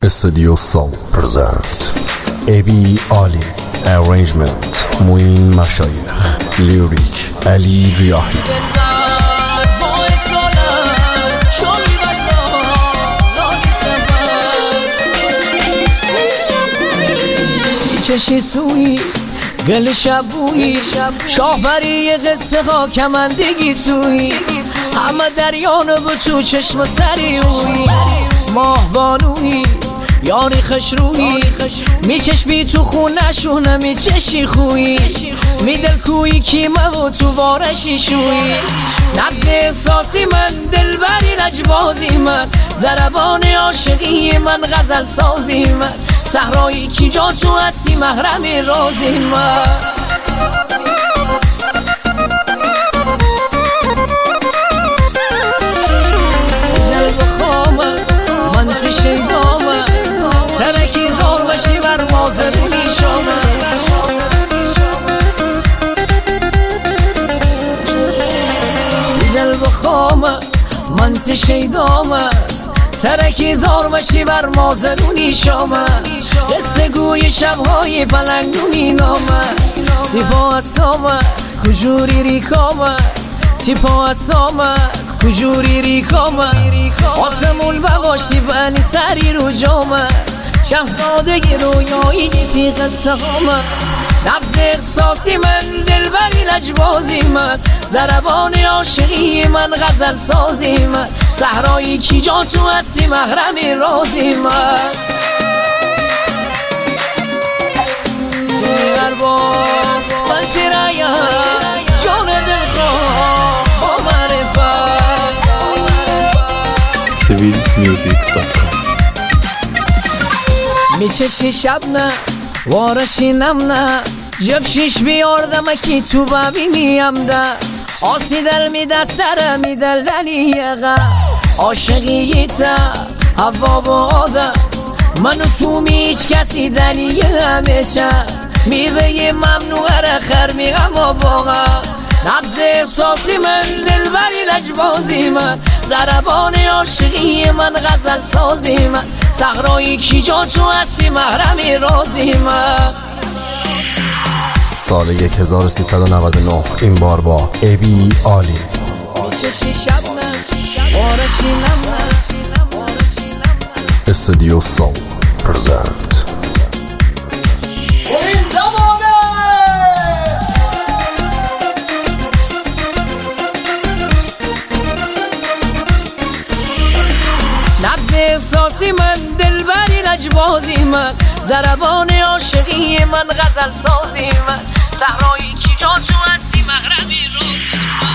Studio Soul present AB Ali Arrangement Muin Mashayekh Lyric Ali Riahi چشی سوی گل شبوی شاهبری قصه ها کمندگی سوی همه دریانو به تو چشم سریوی ماه بانوی یاری خشروی میچشمی تو خونشونه میچشی خوی میدل کوی کیمه و تو بارشی شوی نبض احساسی من دلبری لجبازی من ضربان عاشقی من غزل سازی من صحرایی کی جا تو هستی محرم رازی من دل بخوامه من شیدامه ترکی دار بشی بر مازرونی شامه دل بخوامه من شیدامه ترکی دار بشی بر مازرونی شامه قصه گوی شبهای پلنگونی نامه تیپا اسامه کجوری ریکامه تیپا اسامه کجوری ریکامه آسمون بغاشتی بنی سری رو جامه شخص دادگی رویایی تیغ سقامه نبض احساسی من دلبری لجبازی من ضربان عاشقی من غزل سازی من صحرایی کی جا تو هستی محرم رازی من من تیرایم جان دلخواه با معرفت civilmusic.com میچشی شب نه وارشی نم نه جب شیش بیاردم کی تو ببینیم ده آسی دل میده سر میدل دلیقه عاشقی تا هوا با آدم منو تو میچ کسی دلیه همه چه میوه ممنوعه رخر میغم و باقا نبض احساسی من دلبری لجبازی من ضربان عاشقی من غزل سازی من صحرایی کی جا تو هستی محرم رازی من سال 1399 این بار با AB Ali میچشی شب نه وارشی نم نه Studio Soul present نبض احساسی من دلبری لجبازی من ضربان عاشقی من غزل سازی من صحرایی کی جا تو هستی محرم رازی من